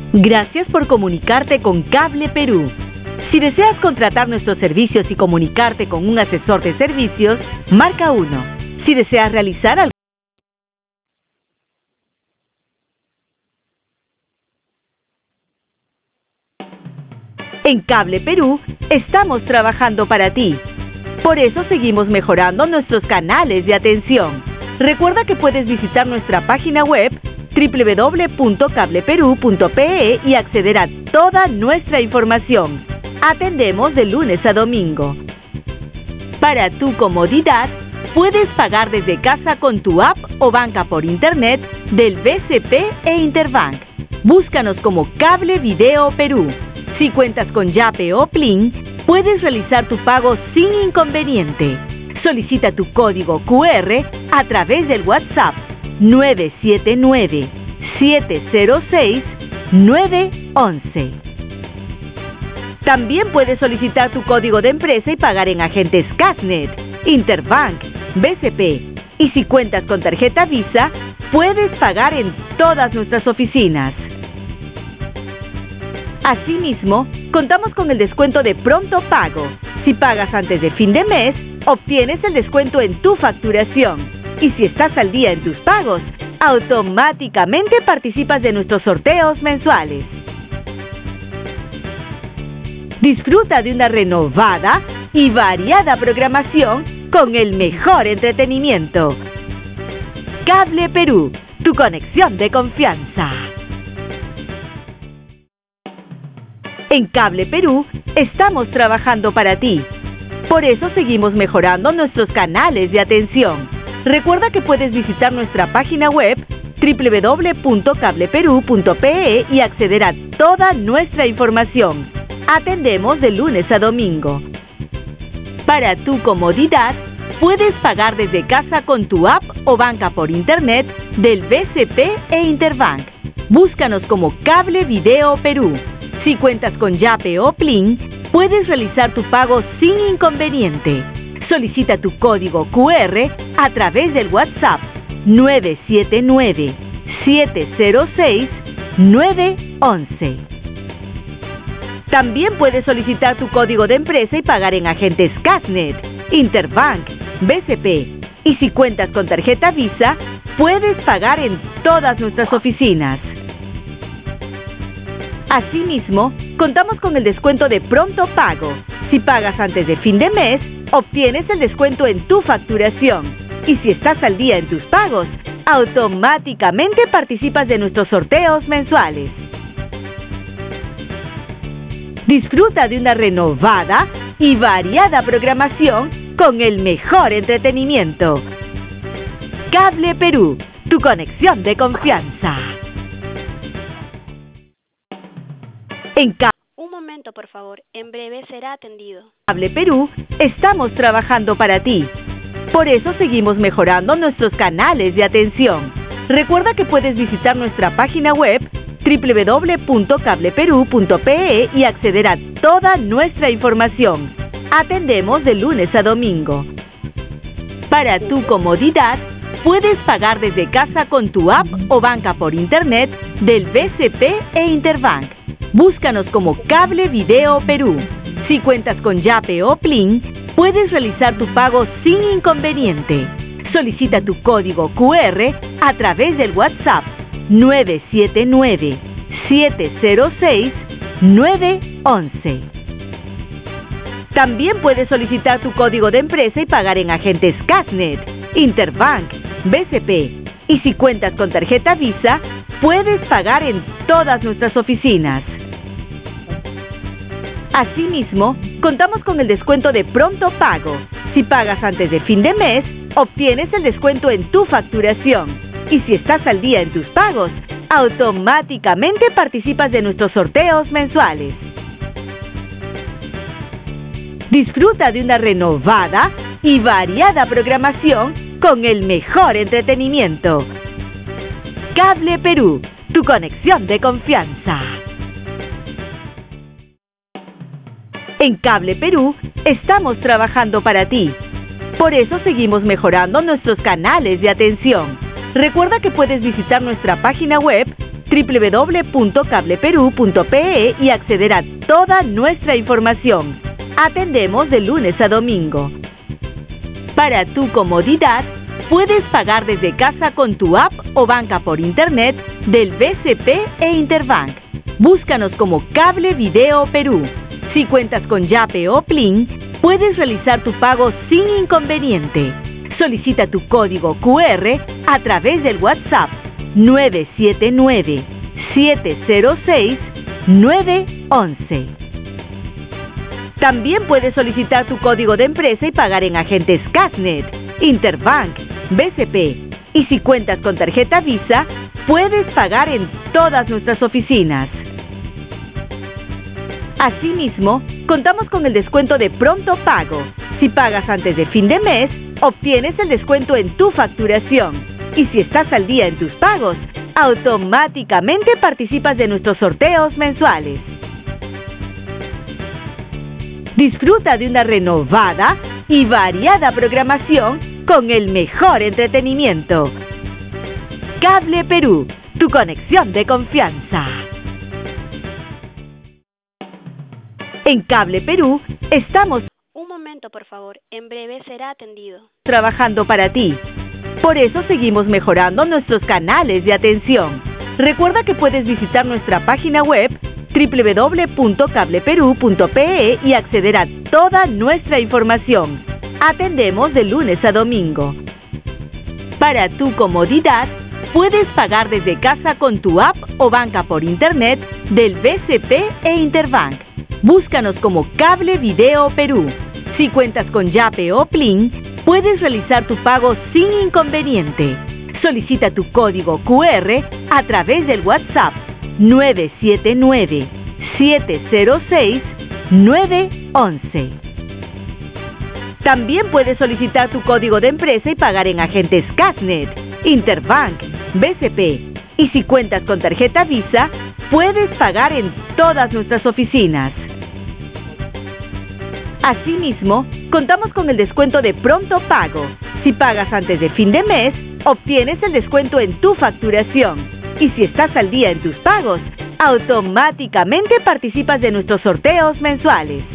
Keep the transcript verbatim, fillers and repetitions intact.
Gracias por comunicarte con Cable Perú. Si deseas contratar nuestros servicios y comunicarte con un asesor de servicios, marca uno. Si deseas realizar algo... En Cable Perú, estamos trabajando para ti. Por eso seguimos mejorando nuestros canales de atención. Recuerda que puedes visitar nuestra página web doble u doble u doble u punto cable perú punto pe e y acceder a toda nuestra información. Atendemos de lunes a domingo. Para tu comodidad, puedes pagar desde casa con tu app o banca por internet del B C P e Interbank. Búscanos como Cable Video Perú. Si cuentas con Yape o Plin, puedes realizar tu pago sin inconveniente. Solicita tu código cu erre a través del WhatsApp nueve siete nueve, siete cero seis, nueve once. También puedes solicitar tu código de empresa y pagar en agentes Cashnet, Interbank, B C P. Y si cuentas con tarjeta Visa, puedes pagar en todas nuestras oficinas. Asimismo, contamos con el descuento de Pronto Pago. Si pagas antes de fin de mes, obtienes el descuento en tu facturación. Y si estás al día en tus pagos, automáticamente participas de nuestros sorteos mensuales. Disfruta de una renovada y variada programación con el mejor entretenimiento. Cable Perú, tu conexión de confianza. En Cable Perú, estamos trabajando para ti. Por eso seguimos mejorando nuestros canales de atención. Recuerda que puedes visitar nuestra página web doble u doble u doble u punto cable perú punto pe e y acceder a toda nuestra información. Atendemos de lunes a domingo. Para tu comodidad, puedes pagar desde casa con tu app o banca por internet del B C P e Interbank. Búscanos como Cable Video Perú. Si cuentas con Yape o Plin, puedes realizar tu pago sin inconveniente. Solicita tu código cu erre a través del WhatsApp nueve siete nueve, siete cero seis, nueve once. También puedes solicitar tu código de empresa y pagar en agentes Cashnet, Interbank, B C P. Y si cuentas con tarjeta Visa, puedes pagar en todas nuestras oficinas. Asimismo, contamos con el descuento de Pronto Pago. Si pagas antes de fin de mes, obtienes el descuento en tu facturación. Y si estás al día en tus pagos, automáticamente participas de nuestros sorteos mensuales. Disfruta de una renovada y variada programación con el mejor entretenimiento. Cable Perú, tu conexión de confianza. En Cable Un momento, por favor. En breve será atendido. Cable Perú, estamos trabajando para ti. Por eso seguimos mejorando nuestros canales de atención. Recuerda que puedes visitar nuestra página web doble u doble u doble u punto cable perú punto pe e y acceder a toda nuestra información. Atendemos de lunes a domingo. Para tu comodidad, puedes pagar desde casa con tu app o banca por internet del B C P e Interbank. Búscanos como Cable Video Perú. Si cuentas con Yape o Plin, puedes realizar tu pago sin inconveniente. Solicita tu código cu erre a través del WhatsApp nueve siete nueve, siete cero seis, nueve once. También puedes solicitar tu código de empresa y pagar en agentes Cashnet, Interbank, B C P. Y si cuentas con tarjeta Visa, puedes pagar en todas nuestras oficinas. Asimismo, contamos con el descuento de Pronto Pago. Si pagas antes de fin de mes, obtienes el descuento en tu facturación. Y si estás al día en tus pagos, automáticamente participas de nuestros sorteos mensuales. Disfruta de una renovada y variada programación con el mejor entretenimiento. Cable Perú, tu conexión de confianza. En Cable Perú, estamos trabajando para ti. Por eso seguimos mejorando nuestros canales de atención. Recuerda que puedes visitar nuestra página web doble u doble u doble u punto cable perú punto pe e y acceder a toda nuestra información. Atendemos de lunes a domingo. Para tu comodidad, puedes pagar desde casa con tu app o banca por internet del B C P e Interbank. Búscanos como Cable Video Perú. Si cuentas con Yape o Plin, puedes realizar tu pago sin inconveniente. Solicita tu código cu erre a través del WhatsApp nueve siete nueve, siete cero seis, nueve once. También puedes solicitar tu código de empresa y pagar en agentes Casnet, Interbank, B C P. Y si cuentas con tarjeta Visa, puedes pagar en todas nuestras oficinas. Asimismo, contamos con el descuento de pronto pago. Si pagas antes de fin de mes, obtienes el descuento en tu facturación. Y si estás al día en tus pagos, automáticamente participas de nuestros sorteos mensuales. Disfruta de una renovada y variada programación con el mejor entretenimiento. Cable Perú, tu conexión de confianza. En Cable Perú estamos Un momento, por favor. En breve será atendido. trabajando para ti. Por eso seguimos mejorando nuestros canales de atención. Recuerda que puedes visitar nuestra página web doble u doble u doble u punto cable perú punto pe e y acceder a toda nuestra información. Atendemos de lunes a domingo. Para tu comodidad, puedes pagar desde casa con tu app o banca por internet del B C P e Interbank. Búscanos como Cable Video Perú. Si cuentas con Yape o Plin, puedes realizar tu pago sin inconveniente. Solicita tu código cu erre a través del WhatsApp nueve siete nueve, siete cero seis, nueve once. También puedes solicitar tu código de empresa y pagar en agentes Casnet, Interbank, B C P. Y si cuentas con tarjeta Visa, puedes pagar en todas nuestras oficinas. Asimismo, contamos con el descuento de pronto pago. Si pagas antes de fin de mes, obtienes el descuento en tu facturación. Y si estás al día en tus pagos, automáticamente participas de nuestros sorteos mensuales.